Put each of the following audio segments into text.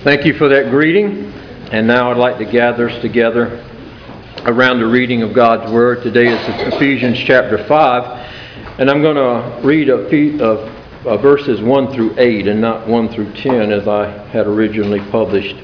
Thank you for that greeting. And now I'd like to gather us together around the reading of God's Word. Today is Ephesians chapter 5. And I'm going to read verses 1 through 8 and not 1 through 10 as I had originally published.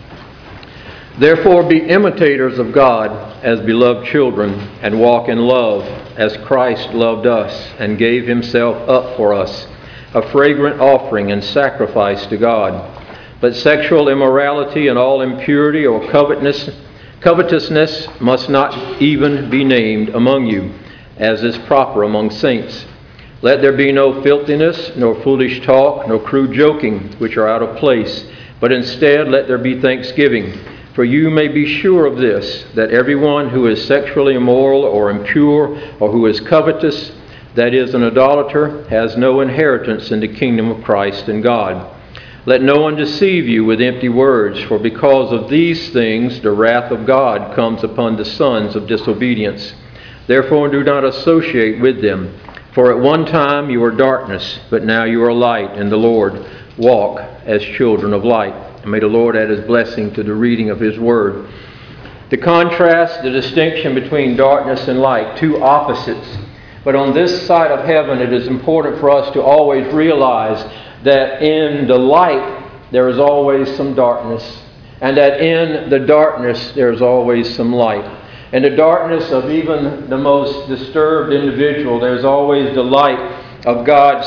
Therefore be imitators of God as beloved children, and walk in love as Christ loved us and gave himself up for us, a fragrant offering and sacrifice to God. But sexual immorality and all impurity or covetousness must not even be named among you, as is proper among saints. Let there be no filthiness, nor foolish talk, nor crude joking, which are out of place, but instead let there be thanksgiving. For you may be sure of this, that everyone who is sexually immoral or impure, or who is covetous, that is, an idolater, has no inheritance in the kingdom of Christ and God. Let no one deceive you with empty words, for because of these things the wrath of God comes upon the sons of disobedience. Therefore do not associate with them. For at one time you were darkness, but now you are light in the Lord. Walk as children of light. And may the Lord add his blessing to the reading of his word. The contrast, the distinction between darkness and light, two opposites. But on this side of heaven, it is important for us to always realize that in the light there is always some darkness, and that in the darkness there is always some light. In the darkness of even the most disturbed individual, there's always the light of God's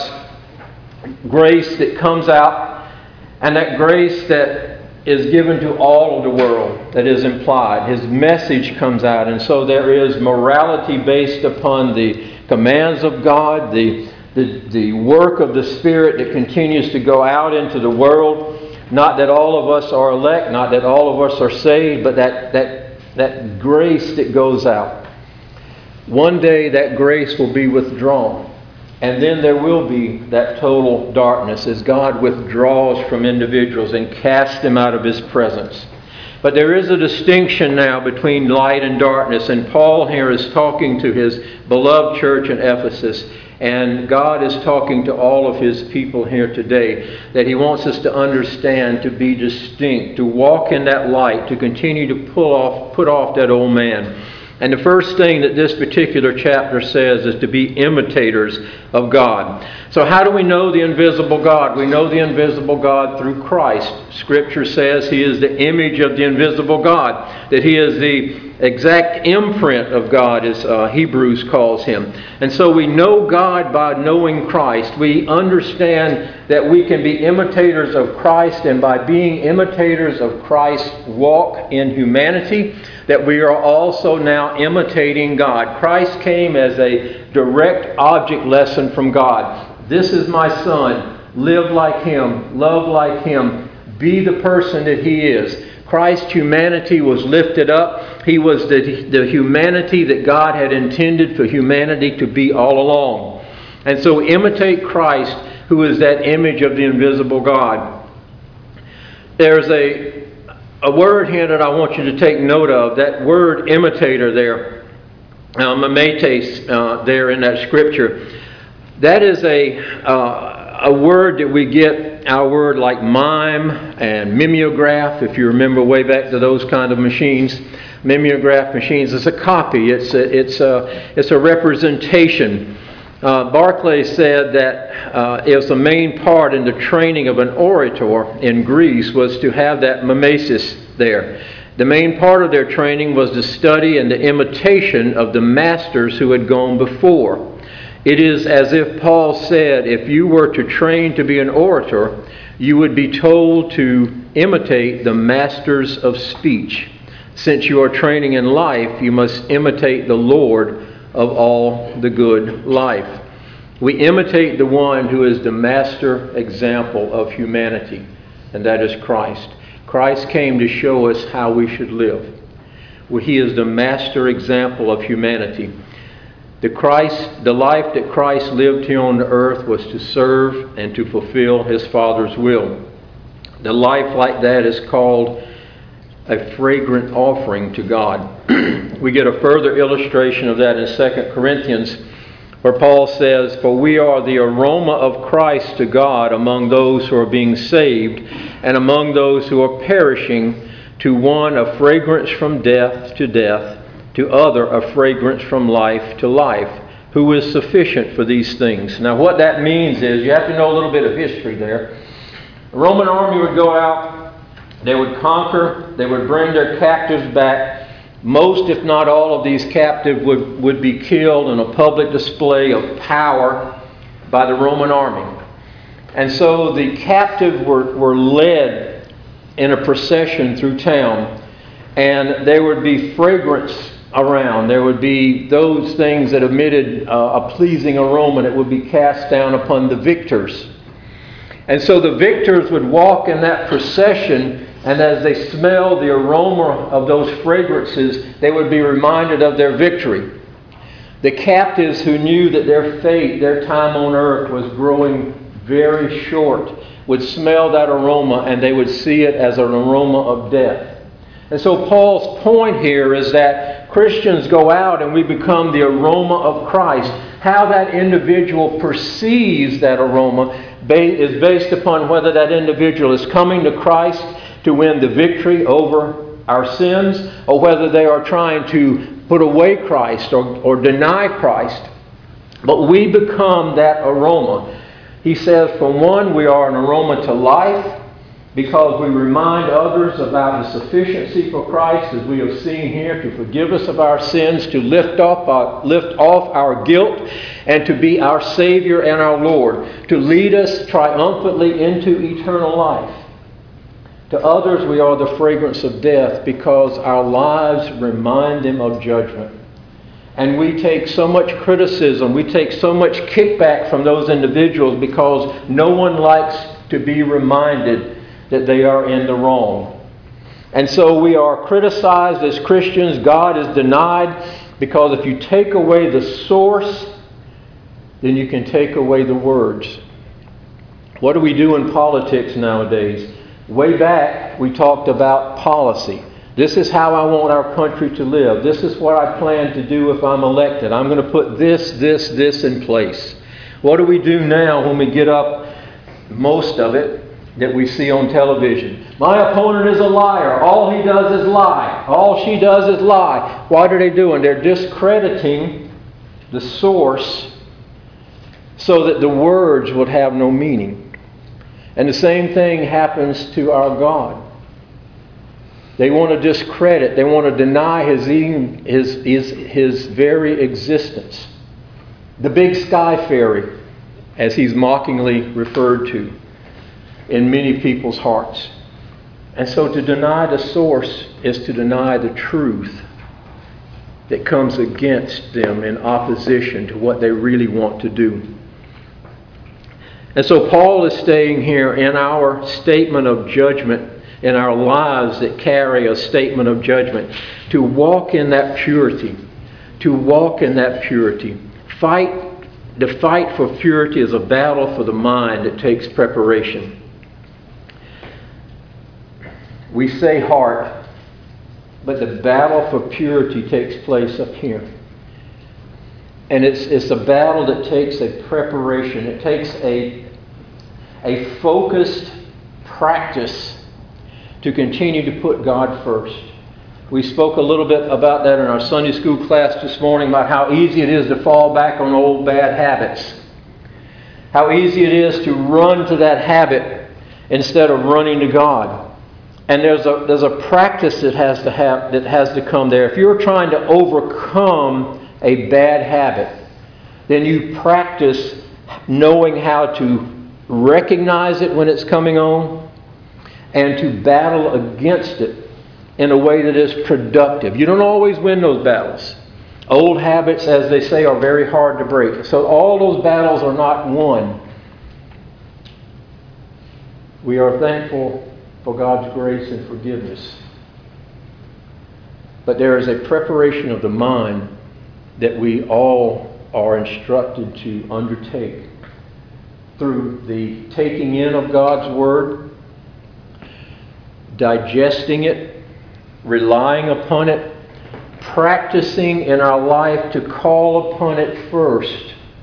grace that comes out, and that grace that is given to all of the world, that is implied. His message comes out, and so there is morality based upon the commands of God, the work of the Spirit that continues to go out into the world. Not that all of us are elect, not that all of us are saved, but that grace that goes out. One day that grace will be withdrawn. And then there will be that total darkness as God withdraws from individuals and casts them out of his presence. But there is a distinction now between light and darkness. And Paul here is talking to his beloved church in Ephesus. And God is talking to all of his people here today, that he wants us to understand, to be distinct, to walk in that light, to continue to put off that old man. And the first thing that this particular chapter says is to be imitators of God. So how do we know the invisible God? We know the invisible God through Christ. Scripture says he is the image of the invisible God, that he is the exact imprint of God, as Hebrews calls him. And so we know God by knowing Christ. We understand that we can be imitators of Christ, and by being imitators of Christ, walk in humanity, that we are also now imitating God. Christ came as a direct object lesson from God. This is my Son. Live like him. Love like him. Be the person that he is. Christ's humanity was lifted up. He was the humanity that God had intended for humanity to be all along. And so imitate Christ, who is that image of the invisible God. There's a word here that I want you to take note of. That word imitator there, mimetes, there in that scripture. That is a word that we get our word like mime and mimeograph, if you remember way back to those kind of machines. Mimeograph machines. It's a copy. It's a representation. Barclay said that it was the main part in the training of an orator in Greece was to have that mimesis there. The main part of their training was the study and the imitation of the masters who had gone before. It is as if Paul said, if you were to train to be an orator, you would be told to imitate the masters of speech. Since you are training in life, you must imitate the Lord of all the good life. We imitate the one who is the master example of humanity, and that is Christ. Christ came to show us how we should live. He is the master example of humanity. The life that Christ lived here on the earth was to serve and to fulfill his Father's will. The life like that is called a fragrant offering to God. We get a further illustration of that in 2 Corinthians where Paul says, "For we are the aroma of Christ to God among those who are being saved and among those who are perishing, to one a fragrance from death to death, to other a fragrance from life to life. Who is sufficient for these things?" Now what that means is, you have to know a little bit of history there. The Roman army would go out, they would conquer, they would bring their captives back. Most, if not all, of these captives would be killed in a public display of power by the Roman army. And so the captives were led in a procession through town, and there would be fragrance around. There would be those things that emitted a pleasing aroma that would be cast down upon the victors. And so the victors would walk in that procession, and as they smelled the aroma of those fragrances, they would be reminded of their victory. The captives who knew that their fate, their time on earth was growing very short, would smell that aroma, and they would see it as an aroma of death. And so Paul's point here is that Christians go out and we become the aroma of Christ. How that individual perceives that aroma is based upon whether that individual is coming to Christ to win the victory over our sins, or whether they are trying to put away Christ or deny Christ. But we become that aroma. He says, for one, we are an aroma to life, because we remind others about the sufficiency for Christ, as we have seen here, to forgive us of our sins, to lift off our guilt, and to be our Savior and our Lord, to lead us triumphantly into eternal life. To others, we are the fragrance of death, because our lives remind them of judgment. And we take so much criticism, we take so much kickback from those individuals, because no one likes to be reminded that they are in the wrong. And so we are criticized as Christians. God is denied, because if you take away the source, then you can take away the words. What do we do in politics nowadays? Way back, we talked about policy. This is how I want our country to live. This is what I plan to do if I'm elected. I'm going to put this in place. What do we do now when we get up, most of it, that we see on television? My opponent is a liar. All he does is lie. All she does is lie. What are they doing? They're discrediting the source so that the words would have no meaning. And the same thing happens to our God. They want to discredit. They want to deny His very existence. The big sky fairy, as he's mockingly referred to in many people's hearts. And so to deny the source is to deny the truth that comes against them in opposition to what they really want to do. And so Paul is saying here, in our statement of judgment, in our lives that carry a statement of judgment, to walk in that purity. To walk in that purity. The fight for purity is a battle for the mind that takes preparation. We say heart, but the battle for purity takes place up here. And it's a battle that takes a preparation. It takes a focused practice to continue to put God first. We spoke a little bit about that in our Sunday school class this morning, about how easy it is to fall back on old bad habits. How easy it is to run to that habit instead of running to God. And there's a practice that has to come there. If you're trying to overcome a bad habit, then you practice knowing how to recognize it when it's coming on, and to battle against it in a way that is productive. You don't always win those battles. Old habits, as they say, are very hard to break. So all those battles are not won. We are thankful for God's grace and forgiveness. But there is a preparation of the mind that we all are instructed to undertake through the taking in of God's Word, digesting it, relying upon it, practicing in our life to call upon it first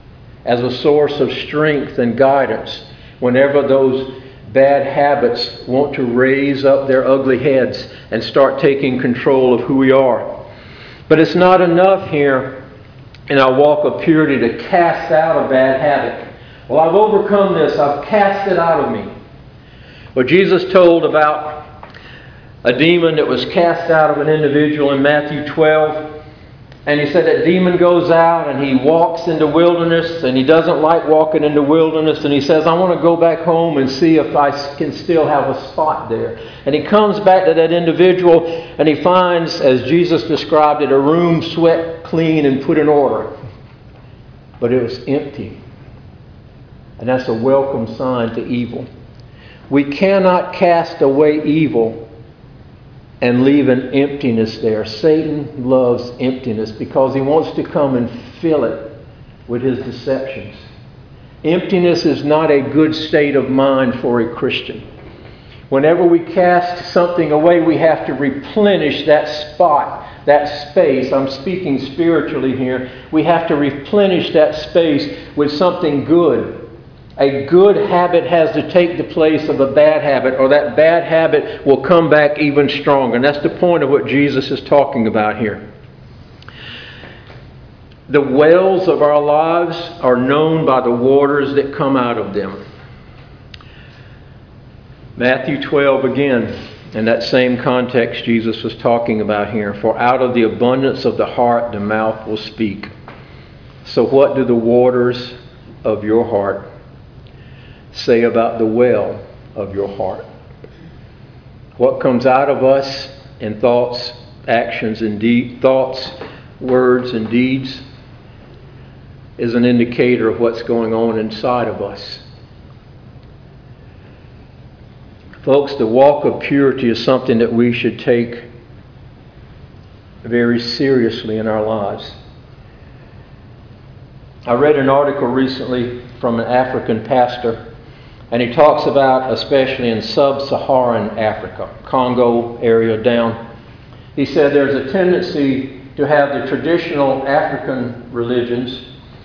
as a source of strength and guidance whenever those bad habits want to raise up their ugly heads and start taking control of who we are. But it's not enough here in our walk of purity to cast out a bad habit. Well, I've overcome this. I've cast it out of me. Well, Jesus told about a demon that was cast out of an individual in Matthew 12. And he said that demon goes out and he walks into wilderness, and he doesn't like walking into wilderness, and he says, I want to go back home and see if I can still have a spot there. And he comes back to that individual and he finds, as Jesus described it, a room swept clean and put in order. But it was empty. And that's a welcome sign to evil. We cannot cast away evil and leave an emptiness there. Satan loves emptiness because he wants to come and fill it with his deceptions. Emptiness is not a good state of mind for a Christian. Whenever we cast something away, we have to replenish that spot, that space. I'm speaking spiritually here. We have to replenish that space with something good. A good habit has to take the place of a bad habit, or that bad habit will come back even stronger. And that's the point of what Jesus is talking about here. The wells of our lives are known by the waters that come out of them. Matthew 12 again, in that same context Jesus was talking about here. For out of the abundance of the heart the mouth will speak. So what do the waters of your heart say about the well of your heart? What comes out of us in thoughts, actions, and thoughts, words, and deeds is an indicator of what's going on inside of us. Folks, the walk of purity is something that we should take very seriously in our lives. I read an article recently from an African pastor, and he talks about, especially in sub-Saharan Africa, Congo area down. He said there's a tendency to have the traditional African religions,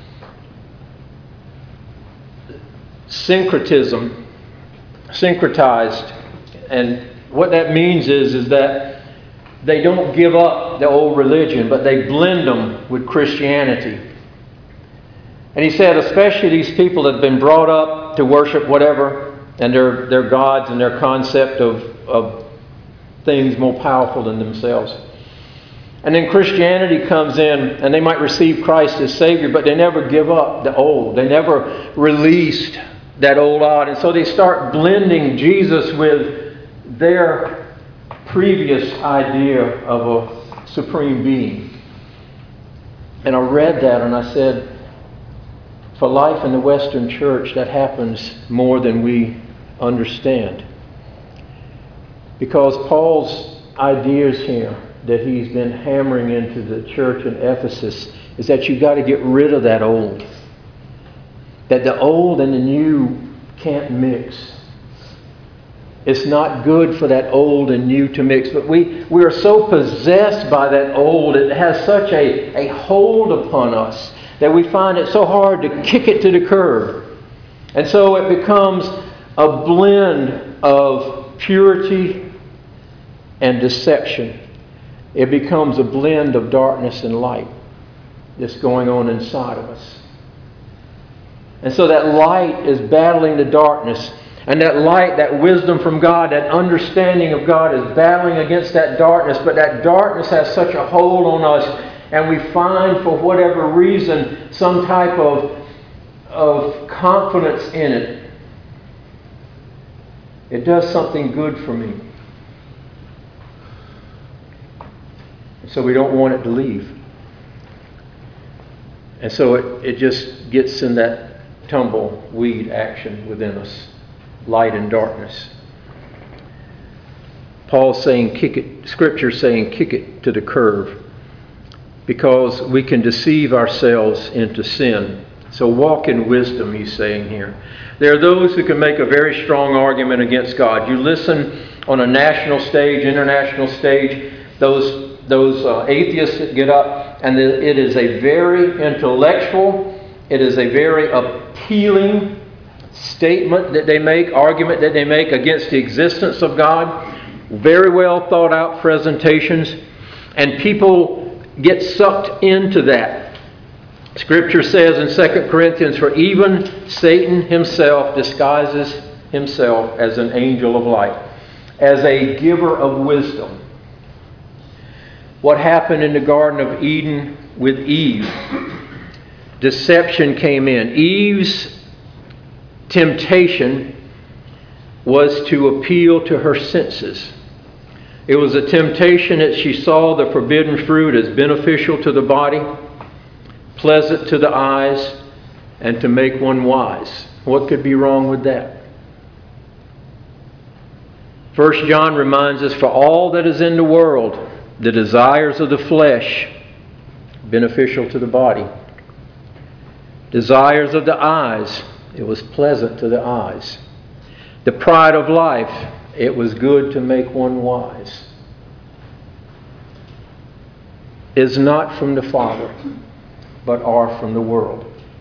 syncretized. And what that means is that they don't give up the old religion, but they blend them with Christianity. And he said, especially these people that have been brought up to worship whatever, and their gods and their concept of things more powerful than themselves. And then Christianity comes in, and they might receive Christ as Savior, but they never give up the old. They never released that old God. And so they start blending Jesus with their previous idea of a supreme being. And I read that and I said, for life in the Western church, that happens more than we understand. Because Paul's ideas here that he's been hammering into the church in Ephesus is that you've got to get rid of that old. That the old and the new can't mix. It's not good for that old and new to mix. But we are so possessed by that old, it has such a hold upon us that we find it so hard to kick it to the curb. And so it becomes a blend of purity and deception. It becomes a blend of darkness and light that's going on inside of us. And so that light is battling the darkness. And that light, that wisdom from God, that understanding of God is battling against that darkness. But that darkness has such a hold on us. And we find, for whatever reason, some type of confidence in it. It does something good for me. So we don't want it to leave. And so it just gets in that tumbleweed action within us. Light and darkness. Paul's saying kick it, Scripture's saying kick it to the curb. Because we can deceive ourselves into sin. So walk in wisdom, he's saying here. There are those who can make a very strong argument against God. You listen on a national stage, international stage, those atheists that get up, and it is a very intellectual It is a very appealing statement that they make, argument that they make against the existence of God. Very well thought out presentations. And people get sucked into that. Scripture says in 2 Corinthians, "For even Satan himself disguises himself as an angel of light," as a giver of wisdom. What happened in the Garden of Eden with Eve? Deception came in. Eve's temptation was to appeal to her senses. It was a temptation that she saw the forbidden fruit as beneficial to the body, pleasant to the eyes, and to make one wise. What could be wrong with that? 1 John reminds us, "For all that is in the world, the desires of the flesh, beneficial to the body. Desires of the eyes, it was pleasant to the eyes. The pride of life, it was good to make one wise." Is not from the Father, but are from the world.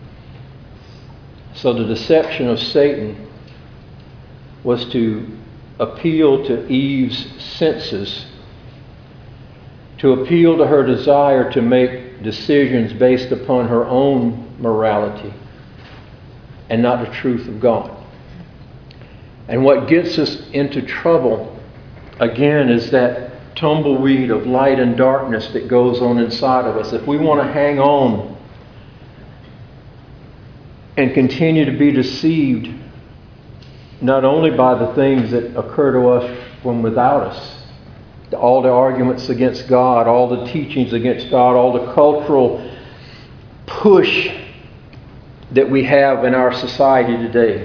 So the deception of Satan was to appeal to Eve's senses, to appeal to her desire to make decisions based upon her own morality and not the truth of God. And what gets us into trouble, again, is that tumbleweed of light and darkness that goes on inside of us. If we want to hang on and continue to be deceived, not only by the things that occur to us from without us, all the arguments against God, all the teachings against God, all the cultural push that we have in our society today,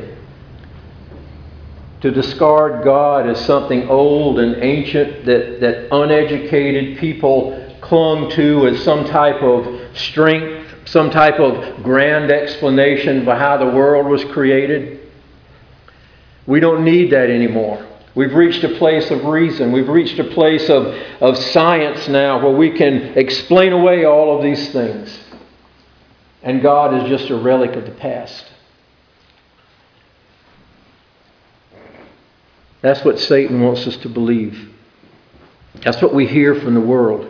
to discard God as something old and ancient that uneducated people clung to as some type of strength, some type of grand explanation for how the world was created. We don't need that anymore. We've reached a place of reason. We've reached a place of science now where we can explain away all of these things. And God is just a relic of the past. That's what Satan wants us to believe. That's what we hear from the world.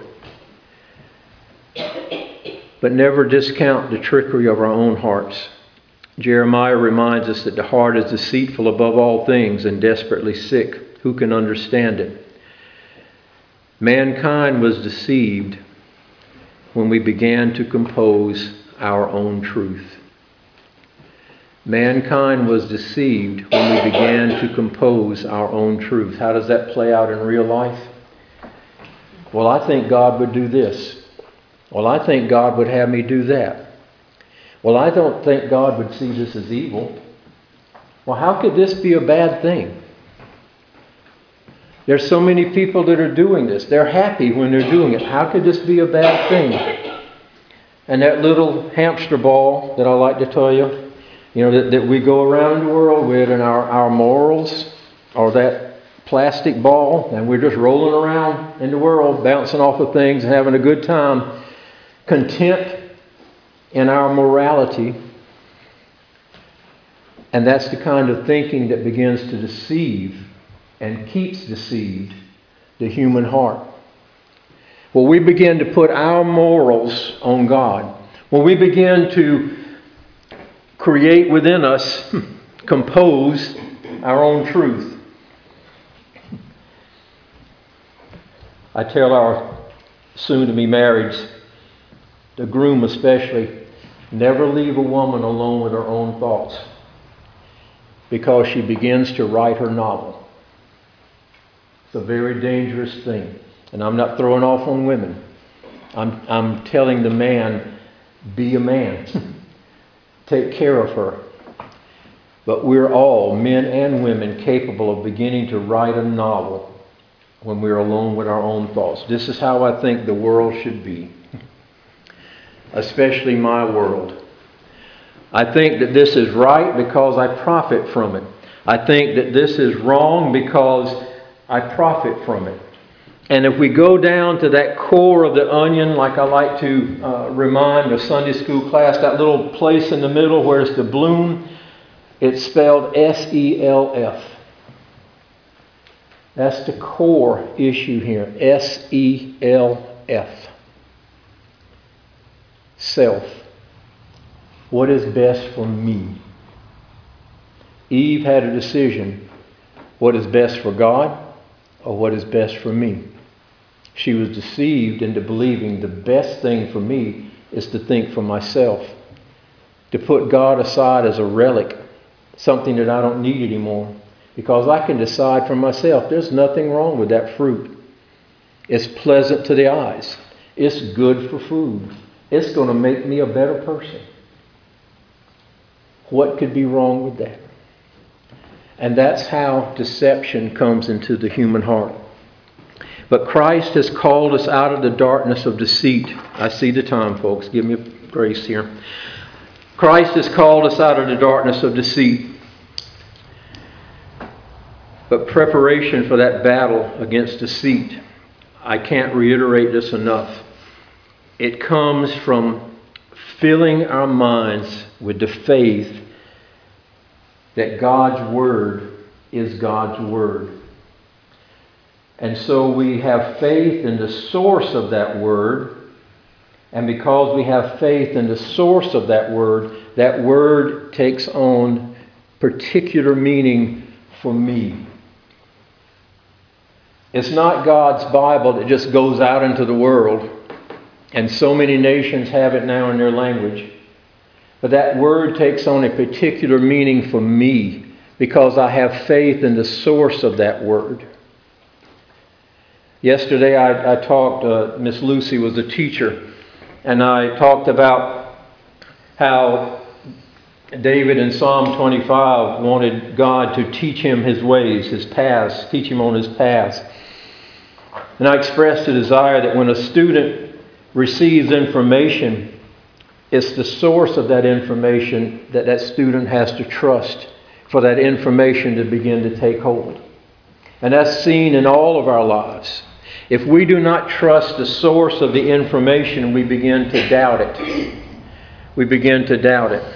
But never discount the trickery of our own hearts. Jeremiah reminds us that the heart is deceitful above all things and desperately sick. Who can understand it? Mankind was deceived when we began to compose our own truth. Mankind was deceived when we began to compose our own truth. How does that play out in real life? Well, I think God would do this. Well, I think God would have me do that. Well, I don't think God would see this as evil. Well, how could this be a bad thing? There's so many people that are doing this. They're happy when they're doing it. How could this be a bad thing? And that little hamster ball that I like to tell you, that we go around the world with, and our morals are that plastic ball, and we're just rolling around in the world, bouncing off of things and having a good time, content in our morality. And that's the kind of thinking that begins to deceive and keeps deceived the human heart. When we begin to put our morals on God, when we begin to create within us, compose our own truth. I tell our soon-to-be marrieds, the groom especially, never leave a woman alone with her own thoughts, because she begins to write her novel. It's a very dangerous thing. And I'm not throwing off on women. I'm telling the man, be a man. Take care of her. But we're all, men and women, capable of beginning to write a novel when we're alone with our own thoughts. This is how I think the world should be, especially my world. I think that this is right because I profit from it. I think that this is wrong because I profit from it. And if we go down to that core of the onion, like I like to remind the Sunday school class, that little place in the middle where it's the bloom, it's spelled S-E-L-F. That's the core issue here. S-E-L-F. Self. What is best for me? Eve had a decision. What is best for God or what is best for me? She was deceived into believing the best thing for me is to think for myself. To put God aside as a relic, something that I don't need anymore. Because I can decide for myself. There's nothing wrong with that fruit. It's pleasant to the eyes. It's good for food. It's going to make me a better person. What could be wrong with that? And that's how deception comes into the human heart. But Christ has called us out of the darkness of deceit. I see the time, folks. Give me grace here. Christ has called us out of the darkness of deceit. But preparation for that battle against deceit, I can't reiterate this enough. It comes from filling our minds with the faith that God's Word is God's Word. And so we have faith in the source of that Word. And because we have faith in the source of that Word takes on particular meaning for me. It's not God's Bible that just goes out into the world. And so many nations have it now in their language. But that Word takes on a particular meaning for me because I have faith in the source of that Word. Yesterday I talked, Miss Lucy was a teacher, and I talked about how David in Psalm 25 wanted God to teach him his ways, his paths, teach him on his paths. And I expressed a desire that when a student receives information, it's the source of that information that that student has to trust for that information to begin to take hold. And that's seen in all of our lives. If we do not trust the source of the information, we begin to doubt it. We begin to doubt it.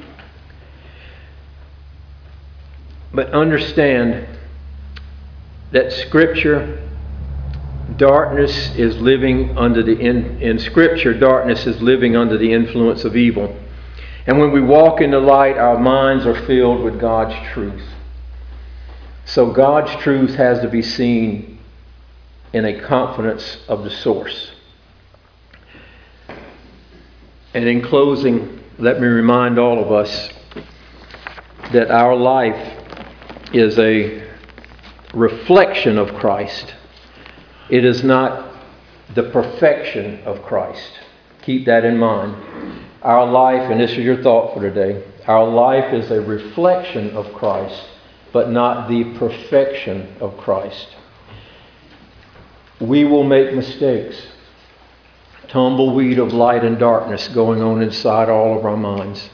But understand that Scripture, darkness is living under in Scripture, darkness is living under the influence of evil. And when we walk in the light, our minds are filled with God's truth. So God's truth has to be seen in a confidence of the source. And in closing, let me remind all of us that our life is a reflection of Christ. It is not the perfection of Christ. Keep that in mind. Our life, and this is your thought for today, our life is a reflection of Christ, but not the perfection of Christ. We will make mistakes. Tumbleweed of light and darkness going on inside all of our minds.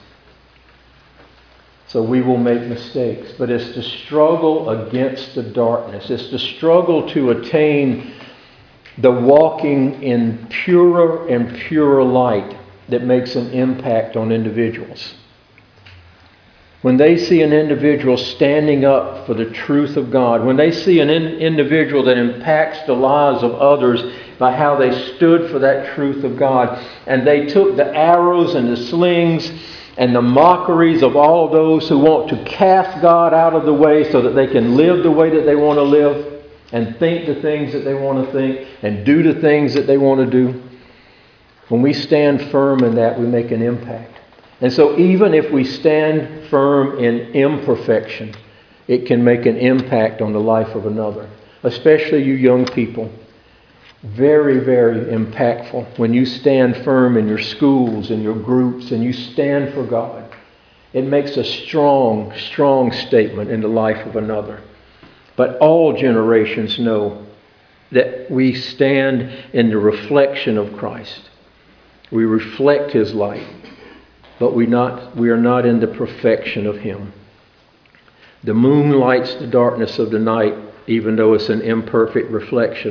So we will make mistakes. But it's the struggle against the darkness. It's the struggle to attain the walking in purer and purer light that makes an impact on individuals. When they see an individual standing up for the truth of God, when they see an individual that impacts the lives of others by how they stood for that truth of God, and they took the arrows and the slings and the mockeries of all those who want to cast God out of the way so that they can live the way that they want to live and think the things that they want to think and do the things that they want to do. When we stand firm in that, we make an impact. And so even if we stand firm in imperfection, it can make an impact on the life of another, especially you young people. Very, very impactful when you stand firm in your schools and your groups and you stand for God. It makes a strong, strong statement in the life of another. But all generations know that we stand in the reflection of Christ. We reflect His light, but we are not in the perfection of Him. The moon lights the darkness of the night, even though it's an imperfect reflection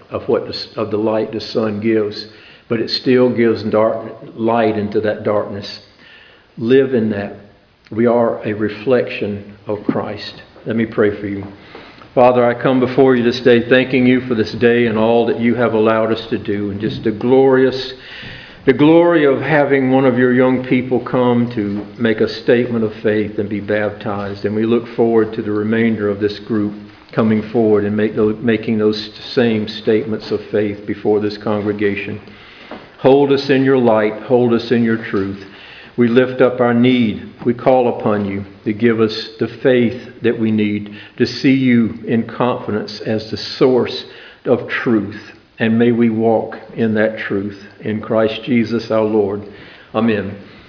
of of the light the sun gives, but it still gives light into that darkness. Live in that. We are a reflection of Christ. Let me pray for you. Father, I come before you this day thanking you for this day and all that you have allowed us to do, and just the glory of having one of your young people come to make a statement of faith and be baptized. And we look forward to the remainder of this group coming forward and making those same statements of faith before this congregation. Hold us in your light. Hold us in your truth. We lift up our need. We call upon you to give us the faith that we need to see you in confidence as the source of truth. And may we walk in that truth. In Christ Jesus our Lord. Amen.